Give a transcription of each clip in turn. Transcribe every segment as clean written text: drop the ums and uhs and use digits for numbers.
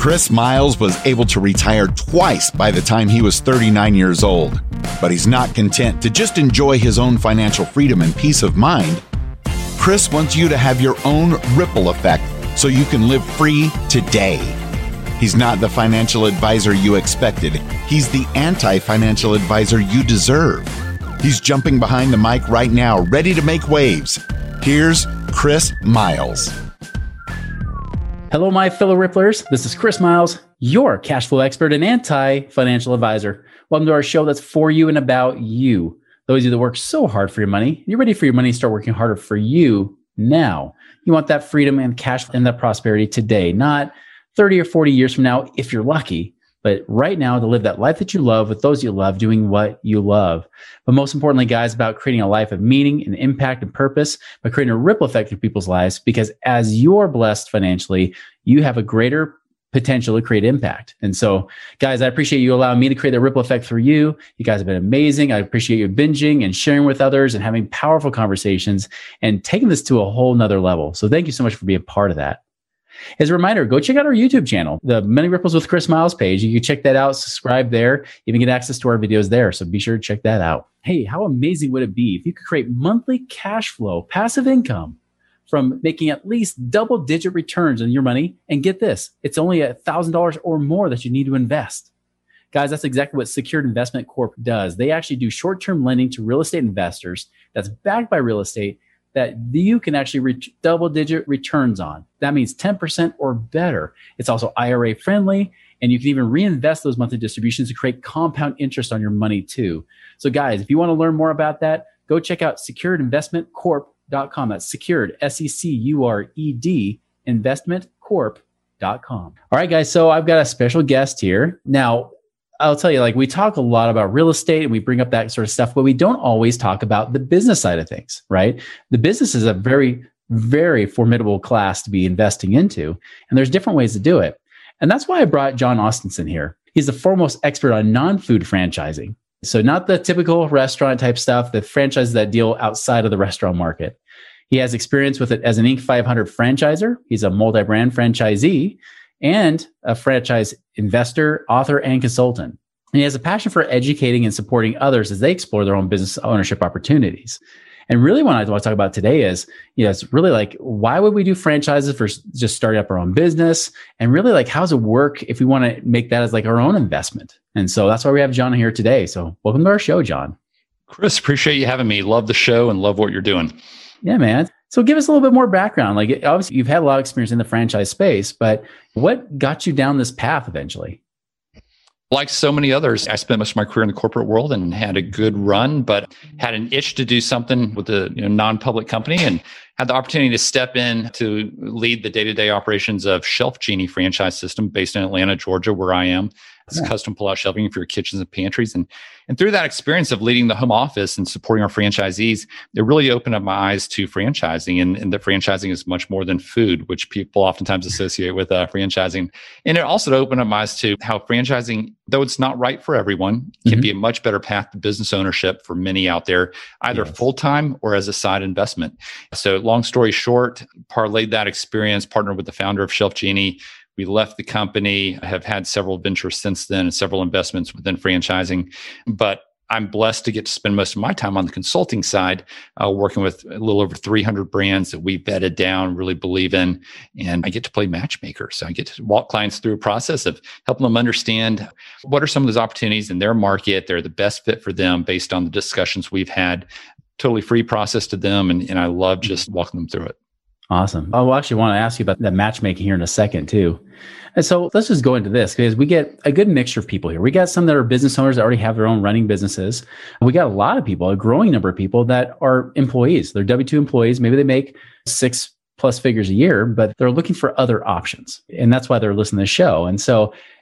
Chris Miles was able to retire twice by the time he was 39 years old. But he's not content to just enjoy his own financial freedom and peace of mind. Chris wants you to have your own ripple effect so you can live free today. He's not the financial advisor you expected. He's the anti-financial advisor you deserve. He's jumping behind the mic right now, ready to make waves. Here's Chris Miles. Hello, my fellow Ripplers. This is Chris Miles, your cash flow expert and anti-financial advisor. Welcome to our show that's for you and about you. Those of you that work so hard for your money, you're ready for your money to start working harder for you now. You want that freedom and cash and that prosperity today, not 30 or 40 years from now, if you're lucky, but right now to live that life that you love with those you love, doing what you love. But most importantly, guys, about creating a life of meaning and impact and purpose by creating a ripple effect in people's lives, because as you're blessed financially, you have a greater potential to create impact. And so, guys, I appreciate you allowing me to create the ripple effect for you. You guys have been amazing. I appreciate you binging and sharing with others and having powerful conversations and taking this to a whole nother level. So thank you so much for being part of that. As a reminder, go check out our YouTube channel, the Money Ripples with Chris Miles page. You can check that out, subscribe there, even get access to our videos there. So be sure to check that out. Hey, how amazing would it be if you could create monthly cash flow, passive income from making at least double-digit returns on your money? And get this, it's only $1,000 or more that you need to invest. Guys, that's exactly what Secured Investment Corp does. They actually do short-term lending to real estate investors that's backed by real estate that you can actually reach double-digit returns on. That means 10% or better. It's also IRA friendly, and you can even reinvest those monthly distributions to create compound interest on your money too. So guys, if you want to learn more about that, go check out securedinvestmentcorp.com. That's secured, S-E-C-U-R-E-D, investmentcorp.com. All right, guys, so I've got a special guest here. Now, I'll tell you, we talk a lot about real estate and we bring up that sort of stuff, but we don't always talk about the business side of things, right? The business is a very, very formidable class to be investing into, and there's different ways to do it. And that's why I brought John Austinson here. He's the foremost expert on non-food franchising. So not the typical restaurant type stuff, the franchises that deal outside of the restaurant market. He has experience with it as an Inc. 500 franchisor. He's a multi-brand franchisee and a franchise investor, author, and consultant. And he has a passion for educating and supporting others as they explore their own business ownership opportunities. And really what I want to talk about today is, it's really why would we do franchises for just starting up our own business? And really how does it work if we want to make that as our own investment? And so that's why we have John here today. So welcome to our show, John. Chris, appreciate you having me. Love the show and love what you're doing. Yeah, man. So give us a little bit more background. Obviously you've had a lot of experience in the franchise space, but what got you down this path eventually? Like so many others, I spent most of my career in the corporate world and had a good run, but had an itch to do something with a non-public company and had the opportunity to step in to lead the day-to-day operations of Shelf Genie franchise system based in Atlanta, Georgia, where I am. It's custom pull-out shelving for your kitchens and pantries. And through that experience of leading the home office and supporting our franchisees, it really opened up my eyes to franchising and that franchising is much more than food, which people oftentimes associate with franchising. And it also opened up my eyes to how franchising, though it's not right for everyone, can be a much better path to business ownership for many out there, either full-time or as a side investment. So long story short, parlayed that experience, partnered with the founder of Shelf Genie. We left the company. I have had several ventures since then and several investments within franchising. But I'm blessed to get to spend most of my time on the consulting side, working with a little over 300 brands that we vetted down, really believe in. And I get to play matchmaker. So I get to walk clients through a process of helping them understand what are some of those opportunities in their market. They're the best fit for them based on the discussions we've had. Totally free process to them. And I love just walking them through it. Awesome. I actually want to ask you about that matchmaking here in a second too. And so let's just go into this because we get a good mixture of people here. We got some that are business owners that already have their own running businesses. We got a lot of people, a growing number of people that are employees. They're W-2 employees. Maybe they make 6+ figures a year, but they're looking for other options. And that's why they're listening to the show. And so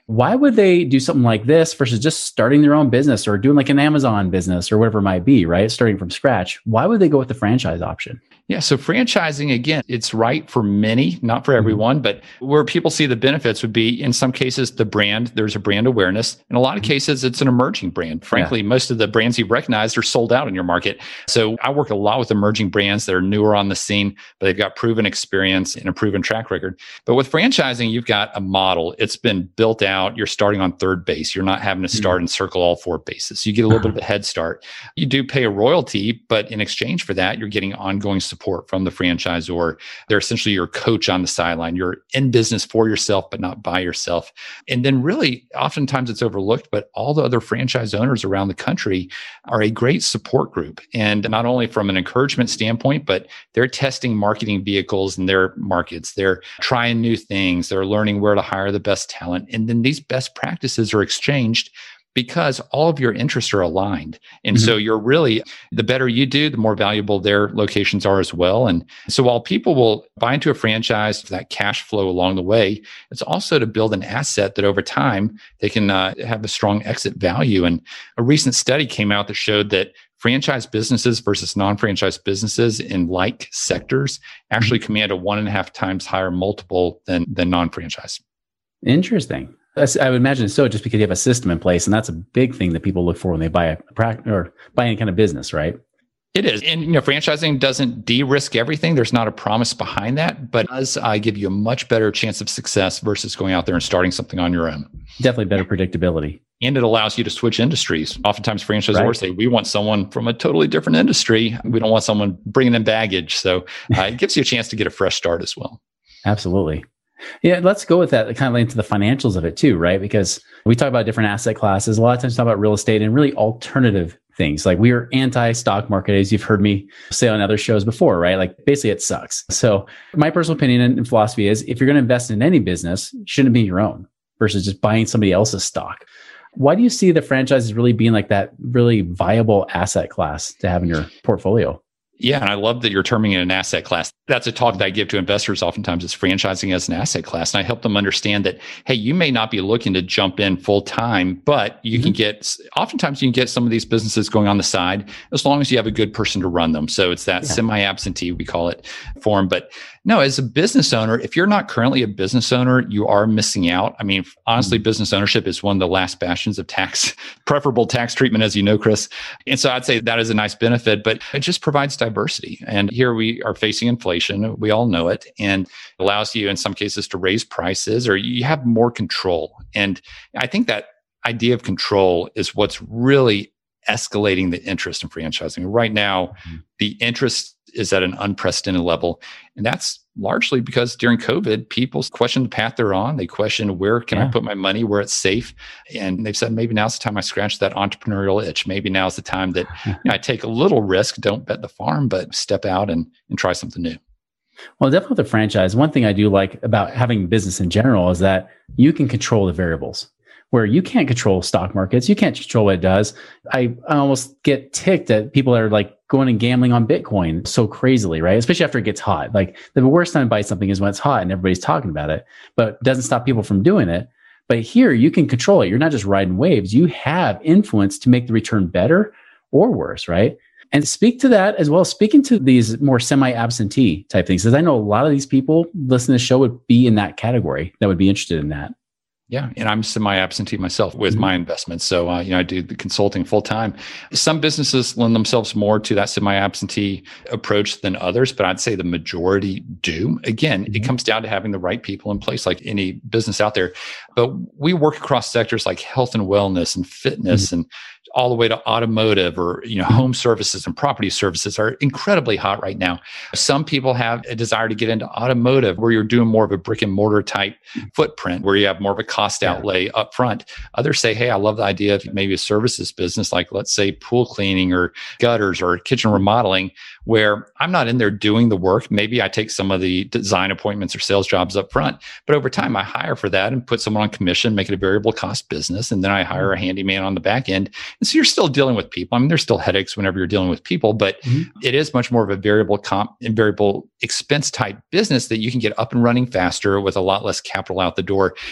Why would they do something like this versus just starting their own business or doing like an Amazon business or whatever it might be, right? Starting from scratch. Why would they go with the franchise option? Yeah. So franchising, again, it's right for many, not for everyone, but where people see the benefits would be in some cases, the brand, there's a brand awareness. In a lot of cases, it's an emerging brand. Frankly, most of the brands you recognize are sold out in your market. So I work a lot with emerging brands that are newer on the scene, but they've got proven experience and a proven track record. But with franchising, you've got a model. It's been built out. You're starting on third base. You're not having to start and circle all four bases. You get a little bit of a head start. You do pay a royalty, but in exchange for that, you're getting ongoing support from the franchisor. They're essentially your coach on the sideline. You're in business for yourself, but not by yourself. And then really, oftentimes it's overlooked, but all the other franchise owners around the country are a great support group. And not only from an encouragement standpoint, but they're testing marketing vehicles in their markets. They're trying new things. They're learning where to hire the best talent. And then these best practices are exchanged because all of your interests are aligned. And so you're really, the better you do, the more valuable their locations are as well. And so while people will buy into a franchise for that cash flow along the way, it's also to build an asset that over time they can have a strong exit value. And a recent study came out that showed that franchise businesses versus non-franchise businesses in like sectors actually command a 1.5 times higher multiple than non-franchise. Interesting. I would imagine so, just because you have a system in place, and that's a big thing that people look for when they buy or buy any kind of business, right? It is. And, franchising doesn't de-risk everything. There's not a promise behind that, but it does give you a much better chance of success versus going out there and starting something on your own. Definitely better predictability. And it allows you to switch industries. Oftentimes franchisors say, we want someone from a totally different industry. We don't want someone bringing in baggage. So it gives you a chance to get a fresh start as well. Absolutely. Yeah, let's go with that. Kind of into the financials of it too, right? Because we talk about different asset classes. A lot of times we talk about real estate and really alternative things. Like we are anti-stock market, as you've heard me say on other shows before, right? Like basically it sucks. So my personal opinion and philosophy is if you're going to invest in any business, it shouldn't be your own versus just buying somebody else's stock. Why do you see the franchises really being like that really viable asset class to have in your portfolio? Yeah, and I love that you're terming it an asset class. That's a talk that I give to investors oftentimes is franchising as an asset class. And I help them understand that, hey, you may not be looking to jump in full time, but you can oftentimes you can get some of these businesses going on the side as long as you have a good person to run them. So it's that semi-absentee, we call it, form. But no, as a business owner, if you're not currently a business owner, you are missing out. I mean, honestly, business ownership is one of the last bastions of preferable tax treatment, as you know, Chris. And so I'd say that is a nice benefit, but it just provides diversity. And here we are facing inflation. We all know it, and it allows you in some cases to raise prices, or you have more control. And I think that idea of control is what's really escalating the interest in franchising. Right now, the interest is at an unprecedented level. And that's largely because during COVID, people questioned the path they're on. They questioned, where can I put my money, where it's safe? And they've said, maybe now's the time I scratch that entrepreneurial itch. Maybe now's the time that I take a little risk, don't bet the farm, but step out and try something new. Well, definitely with the franchise, one thing I do like about having business in general is that you can control the variables. Where you can't control stock markets, you can't control what it does. I almost get ticked at people that are like going and gambling on Bitcoin so crazily, right? Especially after it gets hot. Like the worst time to buy something is when it's hot and everybody's talking about it, but it doesn't stop people from doing it. But here you can control it. You're not just riding waves. You have influence to make the return better or worse, right? And speak to that as well, speaking to these more semi-absentee type things, because I know a lot of these people listening to the show would be in that category that would be interested in that. Yeah. And I'm semi-absentee myself with my investments. So, I do the consulting full time. Some businesses lend themselves more to that semi-absentee approach than others, but I'd say the majority do. Again, it comes down to having the right people in place, like any business out there. But we work across sectors like health and wellness and fitness and all the way to automotive or, home services and property services are incredibly hot right now. Some people have a desire to get into automotive where you're doing more of a brick and mortar type footprint, where you have more of a cost outlay up front. Others say, hey, I love the idea of maybe a services business, like let's say pool cleaning or gutters or kitchen remodeling, where I'm not in there doing the work. Maybe I take some of the design appointments or sales jobs up front, but over time I hire for that and put someone on commission, make it a variable cost business. And then I hire a handyman on the back end. And so you're still dealing with people. I mean, there's still headaches whenever you're dealing with people, but it is much more of a variable comp and variable expense type business that you can get up and running faster with a lot less capital out the door. In some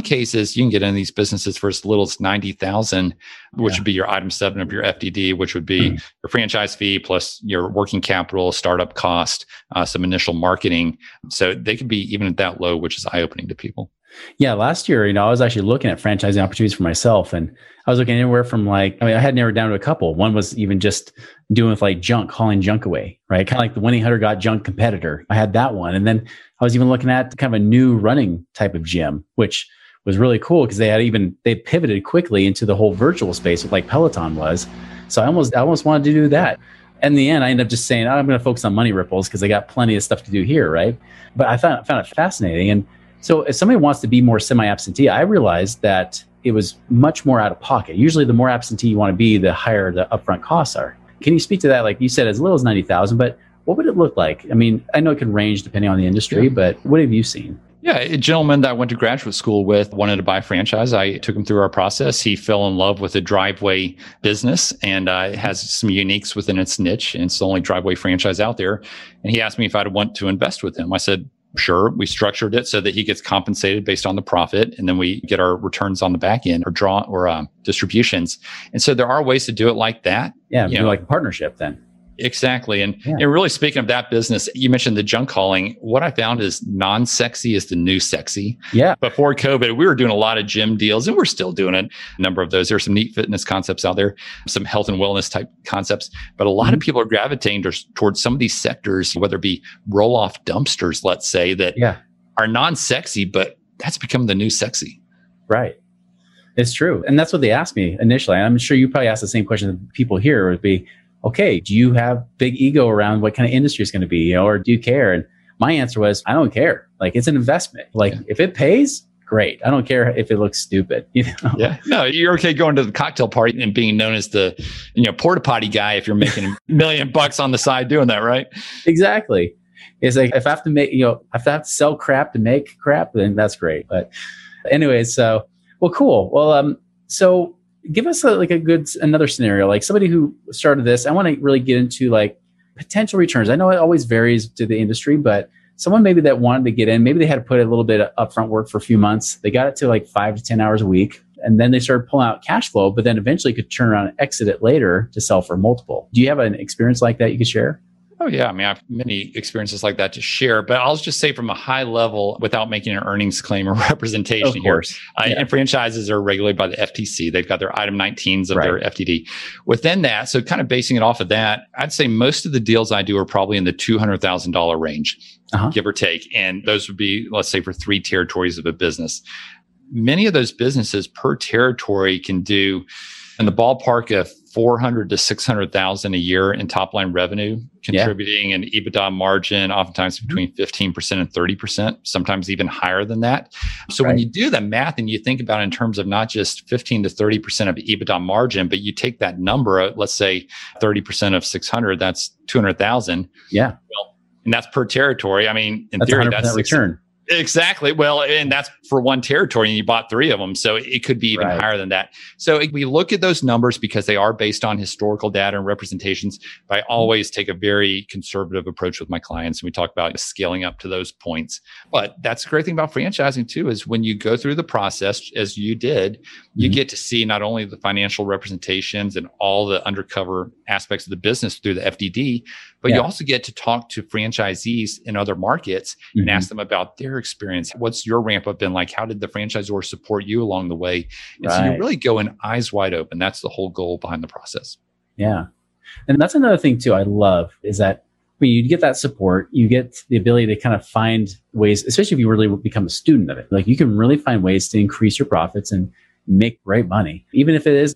cases, you can get in these businesses for as little as 90,000, which would be your item 7 of your FDD, which would be your franchise fee plus your working capital, startup cost, some initial marketing. So they could be even at that low, which is eye-opening to people. Yeah, last year, I was actually looking at franchising opportunities for myself, and I was looking anywhere from I had narrowed down to a couple. One was even just doing with junk, hauling junk away, right? Kind of like the Winning Hunter Got Junk competitor. I had that one. And then I was even looking at kind of a new running type of gym, which was really cool because they pivoted quickly into the whole virtual space with Peloton was. So I almost wanted to do that. In the end, I ended up just saying, I'm going to focus on Money Ripples because I got plenty of stuff to do here, right? But I found it fascinating. And so if somebody wants to be more semi-absentee, I realized that it was much more out of pocket. Usually the more absentee you want to be, the higher the upfront costs are. Can you speak to that? Like you said, as little as 90,000, but what would it look like? I mean, I know it can range depending on the industry, but what have you seen? Yeah, a gentleman that I went to graduate school with wanted to buy a franchise. I took him through our process. He fell in love with the driveway business and it has some uniques within its niche. And it's the only driveway franchise out there. And he asked me if I'd want to invest with him. I said, sure. We structured it so that he gets compensated based on the profit, and then we get our returns on the back end or distributions. And so there are ways to do it like that. Yeah, like a partnership then. Exactly. And really speaking of that business, you mentioned the junk hauling. What I found is non-sexy is the new sexy. Yeah. Before COVID, we were doing a lot of gym deals and we're still doing a number of those. There's some neat fitness concepts out there, some health and wellness type concepts, but a lot of people are gravitating towards some of these sectors, whether it be roll-off dumpsters, let's say, that are non-sexy, but that's become the new sexy. Right. It's true. And that's what they asked me initially. I'm sure you probably asked the same question that people here would be, okay, do you have big ego around what kind of industry it's going to be, or do you care? And my answer was, I don't care. It's an investment. If it pays, great. I don't care if it looks stupid. Yeah. No, you're okay going to the cocktail party and being known as the, porta potty guy if you're making $1 million on the side doing that, right? Exactly. It's like if I have to make, if I have to sell crap to make crap, then that's great. But anyways, cool. Well, so give us another scenario, like somebody who started this. I want to really get into potential returns. I know it always varies to the industry, but someone maybe that wanted to get in, maybe they had to put a little bit of upfront work for a few months. They got it to 5 to 10 hours a week, and then they started pulling out cash flow, but then eventually could turn around and exit it later to sell for multiple. Do you have an experience like that you could share? Oh, yeah. I mean, I have many experiences like that to share, but I'll just say from a high level without making an earnings claim or representation here. And franchises are regulated by the FTC. They've got their item 19s of their FTD. Within that, so kind of basing it off of that, I'd say most of the deals I do are probably in the $200,000 range, give or take. And those would be, let's say, for 3 territories of a business. Many of those businesses per territory can do in the ballpark of 400 to 600,000 a year in top line revenue, contributing an EBITDA margin, oftentimes between 15% and 30%, sometimes even higher than that. So when you do the math and you think about it in terms of not just 15 to 30% of EBITDA margin, but you take that number, let's say 30% of 600, that's 200,000. Yeah. Well, and that's per territory. I mean, in theory, that's return. Exactly. Well, and that's for one territory and you bought 3 of them. So it could be even higher than that. So we look at those numbers because they are based on historical data and representations. But I always take a very conservative approach with my clients. And we talk about scaling up to those points. But that's the great thing about franchising too, is when you go through the process, as you did, you get to see not only the financial representations and all the undercover aspects of the business through the FDD, but you also get to talk to franchisees in other markets and ask them about their experience. What's your ramp up been like? How did the franchisor support you along the way? And so you really go in eyes wide open. That's the whole goal behind the process. Yeah. And that's another thing too I love is that when you get that support, you get the ability to kind of find ways, especially if you really become a student of it. You can really find ways to increase your profits and make great money, even if it is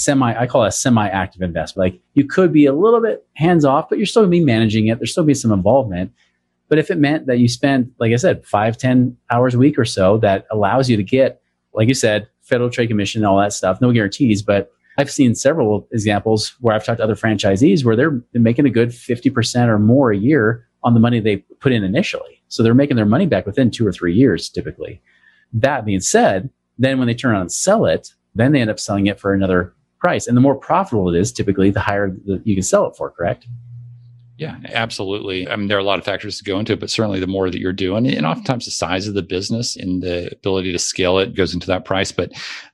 I call it a semi-active investment. You could be a little bit hands off, but you're still going to be managing it. There's still be some involvement. But if it meant that you spend, like I said, 5-10 hours a week or so, that allows you to get, like you said, Federal Trade Commission and all that stuff, no guarantees. But I've seen several examples where I've talked to other franchisees where they're making a good 50% or more a year on the money they put in initially. So they're making their money back within 2 or 3 years, typically. That being said, then when they turn around and sell it, then they end up selling it for another price. And the more profitable it is, typically, the higher you can sell it for, correct? Yeah, absolutely. I mean, there are a lot of factors to go into it, but certainly the more that you're doing, and oftentimes the size of the business and the ability to scale it goes into that price. But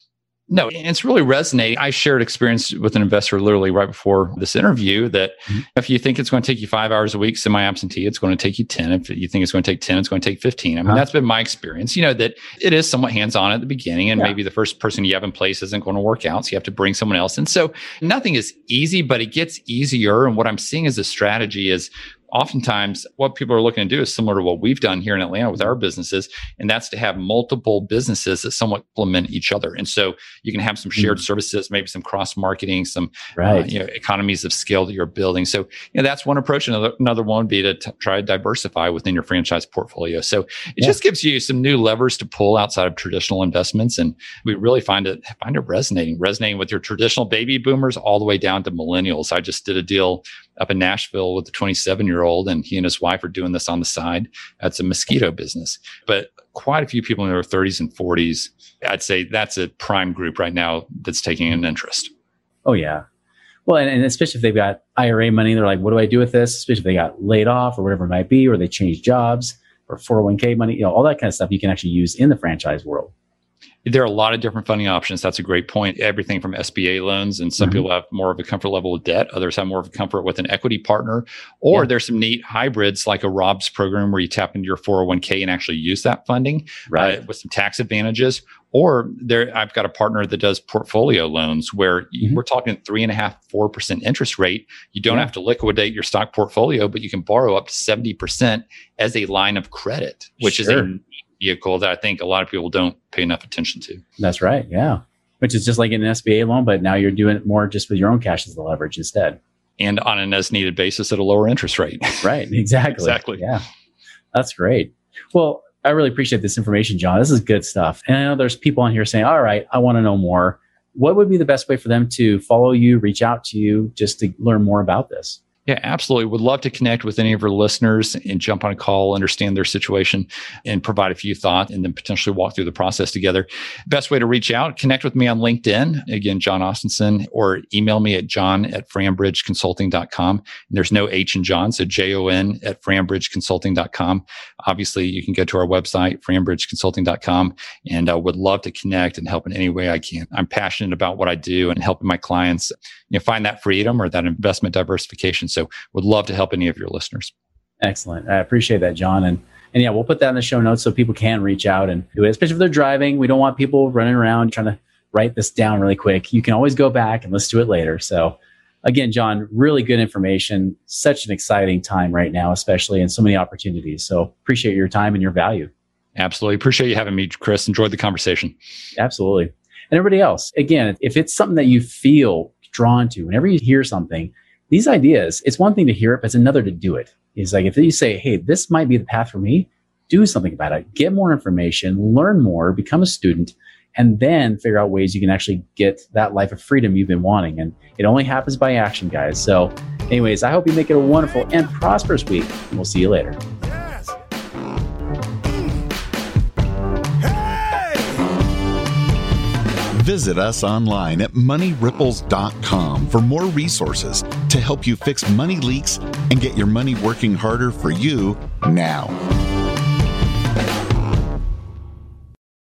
no, it's really resonating. I shared experience with an investor literally right before this interview that if you think it's going to take you 5 hours a week semi-absentee, it's going to take you 10. If you think it's going to take 10, it's going to take 15. I mean, that's been my experience, that it is somewhat hands-on at the beginning, and maybe the first person you have in place isn't going to work out. So you have to bring someone else. And so nothing is easy, but it gets easier. And what I'm seeing as a strategy is oftentimes what people are looking to do is similar to what we've done here in Atlanta with our businesses. And that's to have multiple businesses that somewhat complement each other. And so you can have some shared services, maybe some cross marketing, some economies of scale that you're building. So that's one approach. Another one would be to try to diversify within your franchise portfolio. So it just gives you some new levers to pull outside of traditional investments. And we really find it resonating with your traditional baby boomers all the way down to millennials. I just did a deal up in Nashville with a 27-year-old, and he and his wife are doing this on the side. That's a mosquito business. But quite a few people in their 30s and 40s, I'd say that's a prime group right now that's taking an interest. Oh, yeah. Well, and especially if they've got IRA money, they're like, what do I do with this? Especially if they got laid off or whatever it might be, or they changed jobs or 401k money, all that kind of stuff you can actually use in the franchise world. There are a lot of different funding options. That's a great point. Everything from SBA loans, and some people have more of a comfort level with debt. Others have more of a comfort with an equity partner. Or there's some neat hybrids like a Rob's program where you tap into your 401k and actually use that funding with some tax advantages. Or I've got a partner that does portfolio loans where we're talking 3.5%, 4% interest rate. You don't have to liquidate your stock portfolio, but you can borrow up to 70% as a line of credit, which is a vehicle that I think a lot of people don't pay enough attention to. That's right. Yeah. Which is just like an SBA loan, but now you're doing it more just with your own cash as the leverage instead. And on an as needed basis at a lower interest rate. Right. Exactly. Yeah. That's great. Well, I really appreciate this information, John. This is good stuff. And I know there's people on here saying, all right, I want to know more. What would be the best way for them to follow you, reach out to you, just to learn more about this? Yeah, absolutely. Would love to connect with any of our listeners and jump on a call, understand their situation, and provide a few thoughts, and then potentially walk through the process together. Best way to reach out, connect with me on LinkedIn. Again, John Austenson, or email me at john@frambridgeconsulting.com. And there's no H in John, so JON@frambridgeconsulting.com. Obviously, you can go to our website, frambridgeconsulting.com, and I would love to connect and help in any way I can. I'm passionate about what I do and helping my clients find that freedom or that investment diversification. So would love to help any of your listeners. Excellent. I appreciate that, John. And yeah, we'll put that in the show notes so people can reach out and do it, especially if they're driving. We don't want people running around trying to write this down really quick. You can always go back and listen to it later. So again, John, really good information. Such an exciting time right now, especially, and so many opportunities. So appreciate your time and your value. Absolutely. Appreciate you having me, Chris. Enjoyed the conversation. Absolutely. And everybody else, again, if it's something that you feel drawn to, whenever you hear something, these ideas, it's one thing to hear it, but it's another to do it. It's like if you say, hey, this might be the path for me, do something about it. Get more information, learn more, become a student, and then figure out ways you can actually get that life of freedom you've been wanting. And it only happens by action, guys. So anyways, I hope you make it a wonderful and prosperous week. And we'll see you later. Visit us online at moneyripples.com for more resources to help you fix money leaks and get your money working harder for you now.